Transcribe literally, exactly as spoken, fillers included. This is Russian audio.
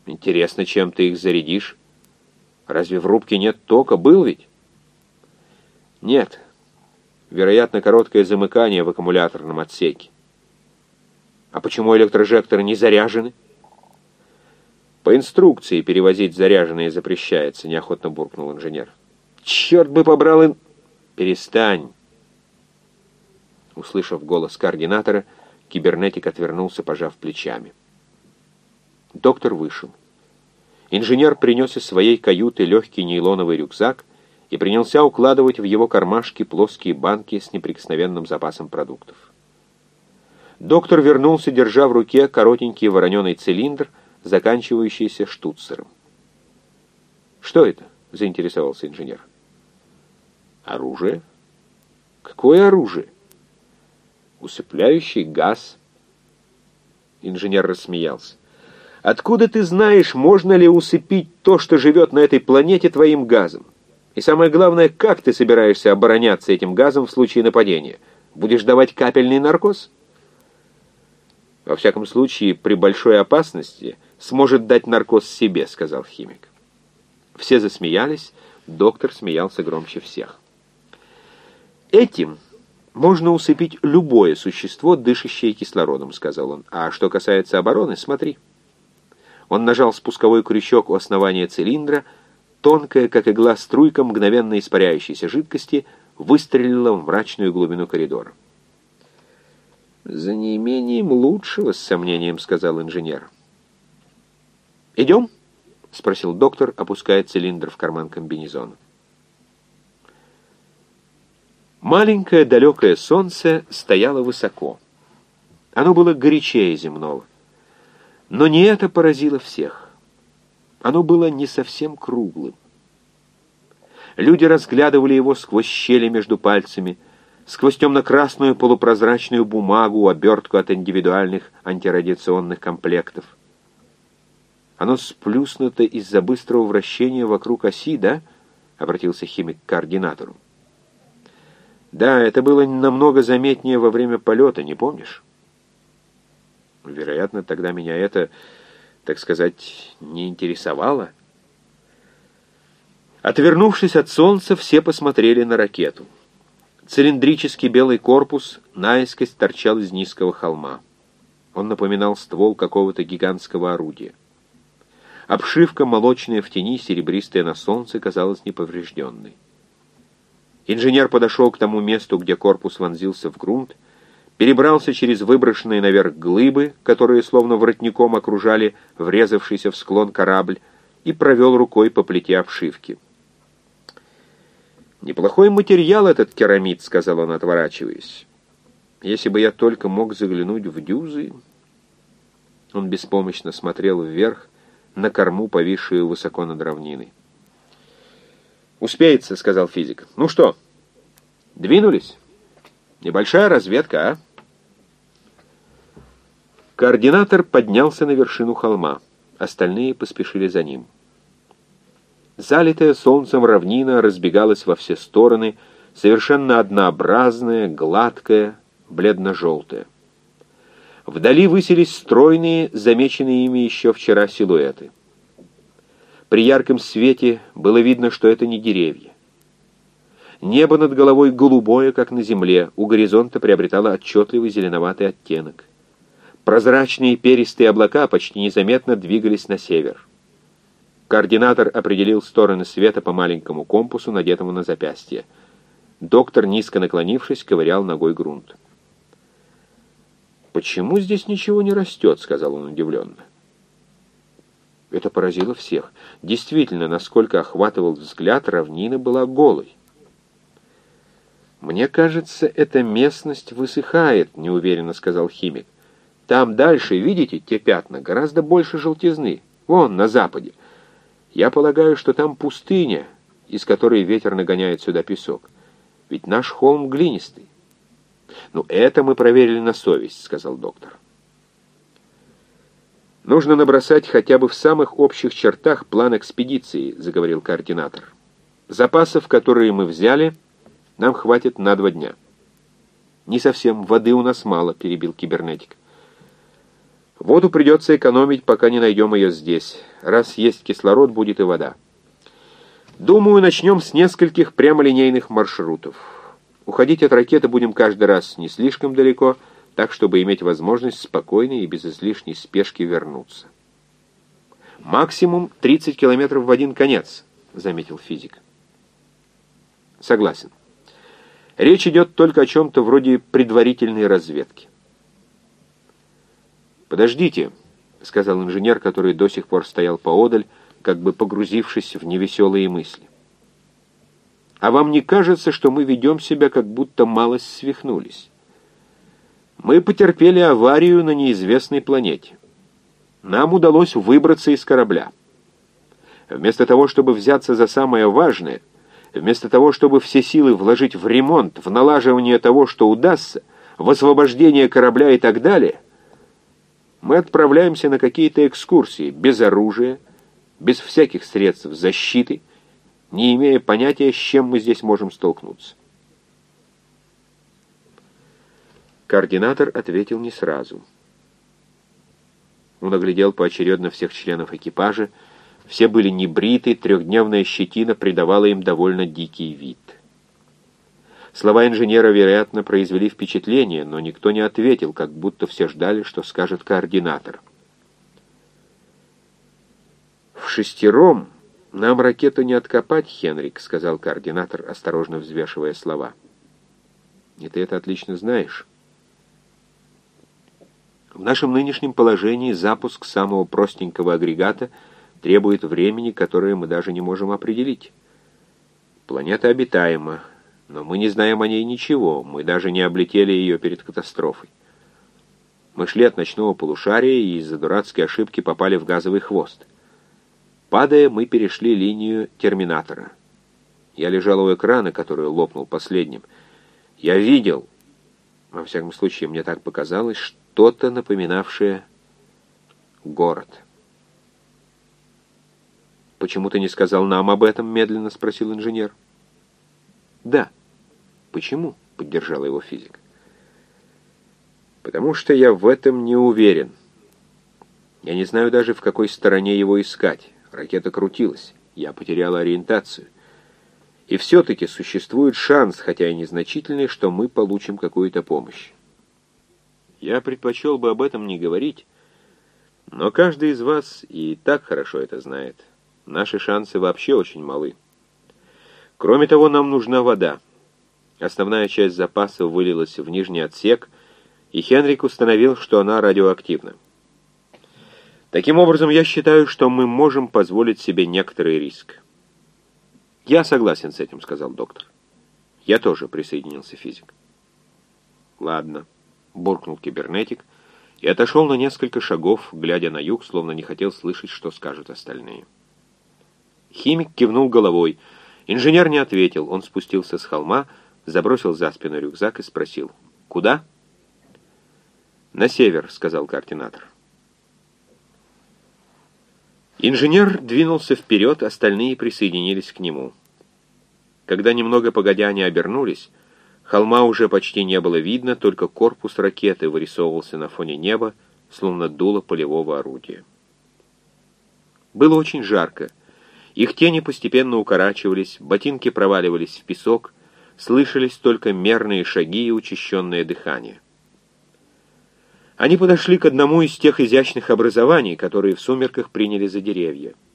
Интересно, чем ты их зарядишь? Разве в рубке нет тока? Был ведь? Нет. Вероятно, короткое замыкание в аккумуляторном отсеке. А почему электрожекторы не заряжены? По инструкции перевозить заряженные запрещается, неохотно буркнул инженер. Черт бы побрал ин... Перестань. Услышав голос координатора, кибернетик отвернулся, пожав плечами. Доктор вышел. Инженер принес из своей каюты легкий нейлоновый рюкзак и принялся укладывать в его кармашки плоские банки с неприкосновенным запасом продуктов. Доктор вернулся, держа в руке коротенький вороненый цилиндр, заканчивающийся штуцером. «Что это?» — заинтересовался инженер. «Оружие?» «Какое оружие?» «Усыпляющий газ». Инженер рассмеялся. «Откуда ты знаешь, можно ли усыпить то, что живет на этой планете, твоим газом? И самое главное, как ты собираешься обороняться этим газом в случае нападения? Будешь давать капельный наркоз?» «Во всяком случае, при большой опасности сможет дать наркоз себе», — сказал химик. Все засмеялись, доктор смеялся громче всех. «Этим можно усыпить любое существо, дышащее кислородом», — сказал он. «А что касается обороны, смотри». Он нажал спусковой крючок у основания цилиндра, тонкая, как игла, струйка мгновенно испаряющейся жидкости выстрелила в мрачную глубину коридора. «За неимением лучшего, с сомнением», — сказал инженер. «Идем?» — спросил доктор, опуская цилиндр в карман комбинезона. Маленькое далекое солнце стояло высоко. Оно было горячее земного. Но не это поразило всех. Оно было не совсем круглым. Люди разглядывали его сквозь щели между пальцами, сквозь темно-красную полупрозрачную бумагу, обертку от индивидуальных антирадиационных комплектов. «Оно сплюснуто из-за быстрого вращения вокруг оси, да?» — обратился химик к координатору. «Да, это было намного заметнее во время полета, не помнишь?» «Вероятно, тогда меня это, так сказать, не интересовало». Отвернувшись от солнца, все посмотрели на ракету. Цилиндрический белый корпус наискось торчал из низкого холма. Он напоминал ствол какого-то гигантского орудия. Обшивка, молочная в тени, серебристая на солнце, казалась неповрежденной. Инженер подошел к тому месту, где корпус вонзился в грунт, перебрался через выброшенные наверх глыбы, которые словно воротником окружали врезавшийся в склон корабль, и провел рукой по плите обшивки. «Неплохой материал этот керамид», — сказал он, отворачиваясь. «Если бы я только мог заглянуть в дюзы...» Он беспомощно смотрел вверх, на корму, повисшую высоко над равниной. «Успеется», — сказал физик. «Ну что, двинулись? Небольшая разведка, а?» Координатор поднялся на вершину холма. Остальные поспешили за ним. Залитая солнцем равнина разбегалась во все стороны, совершенно однообразная, гладкая, бледно-желтая. Вдали высились стройные, замеченные ими еще вчера силуэты. При ярком свете было видно, что это не деревья. Небо над головой голубое, как на земле, у горизонта приобретало отчетливый зеленоватый оттенок. Прозрачные перистые облака почти незаметно двигались на север. Координатор определил стороны света по маленькому компасу, надетому на запястье. Доктор, низко наклонившись, ковырял ногой грунт. «Почему здесь ничего не растет?» — сказал он удивленно. Это поразило всех. Действительно, насколько охватывал взгляд, равнина была голой. «Мне кажется, эта местность высыхает», — неуверенно сказал химик. «Там дальше, видите, те пятна, гораздо больше желтизны. Вон, на западе. Я полагаю, что там пустыня, из которой ветер нагоняет сюда песок. Ведь наш холм глинистый». «Ну, это мы проверили на совесть», — сказал доктор. «Нужно набросать хотя бы в самых общих чертах план экспедиции», — заговорил координатор. «Запасов, которые мы взяли, нам хватит на два дня». «Не совсем, воды у нас мало», — перебил кибернетик. Воду придется экономить, пока не найдем ее здесь. Раз есть кислород, будет и вода. Думаю, начнем с нескольких прямолинейных маршрутов. Уходить от ракеты будем каждый раз не слишком далеко, так, чтобы иметь возможность спокойно и без излишней спешки вернуться. «Максимум тридцать километров в один конец», — заметил физик. «Согласен. Речь идет только о чем-то вроде предварительной разведки». «Подождите», — сказал инженер, который до сих пор стоял поодаль, как бы погрузившись в невеселые мысли. «А вам не кажется, что мы ведем себя, как будто малость свихнулись? Мы потерпели аварию на неизвестной планете. Нам удалось выбраться из корабля. Вместо того, чтобы взяться за самое важное, вместо того, чтобы все силы вложить в ремонт, в налаживание того, что удастся, в освобождение корабля и так далее, мы отправляемся на какие-то экскурсии, без оружия, без всяких средств защиты, не имея понятия, с чем мы здесь можем столкнуться». Координатор ответил не сразу. Он оглядел поочередно всех членов экипажа. Все были небриты, трехдневная щетина придавала им довольно дикий вид. Слова инженера, вероятно, произвели впечатление, но никто не ответил, как будто все ждали, что скажет координатор. «В шестером нам ракету не откопать, Хенрик», — сказал координатор, осторожно взвешивая слова. «И ты это отлично знаешь. В нашем нынешнем положении запуск самого простенького агрегата требует времени, которое мы даже не можем определить. Планета обитаема, но мы не знаем о ней ничего, мы даже не облетели ее перед катастрофой. Мы шли от ночного полушария и из-за дурацкой ошибки попали в газовый хвост. Падая, мы перешли линию терминатора. Я лежал у экрана, который лопнул последним. Я видел, во всяком случае, мне так показалось, что-то напоминавшее город. «Почему ты не сказал нам об этом?» — медленно спросил инженер. «Да. Почему?» — поддержал его физик. «Потому что я в этом не уверен. Я не знаю даже, в какой стороне его искать. Ракета крутилась. Я потерял ориентацию. И все-таки существует шанс, хотя и незначительный, что мы получим какую-то помощь. Я предпочел бы об этом не говорить, но каждый из вас и так хорошо это знает. Наши шансы вообще очень малы. Кроме того, нам нужна вода. Основная часть запасов вылилась в нижний отсек, и Хенрик установил, что она радиоактивна. Таким образом, я считаю, что мы можем позволить себе некоторый риск». «Я согласен с этим», — сказал доктор. «Я тоже», — присоединился физик. «Ладно», — буркнул кибернетик и отошел на несколько шагов, глядя на юг, словно не хотел слышать, что скажут остальные. Химик кивнул головой. Инженер не ответил. Он спустился с холма, забросил за спину рюкзак и спросил: «Куда?» «На север», — сказал координатор. Инженер двинулся вперед, остальные присоединились к нему. Когда немного погодя они обернулись, холма уже почти не было видно, только корпус ракеты вырисовывался на фоне неба, словно дуло полевого орудия. Было очень жарко. Их тени постепенно укорачивались, ботинки проваливались в песок, слышались только мерные шаги и учащенное дыхание. Они подошли к одному из тех изящных образований, которые в сумерках приняли за деревья.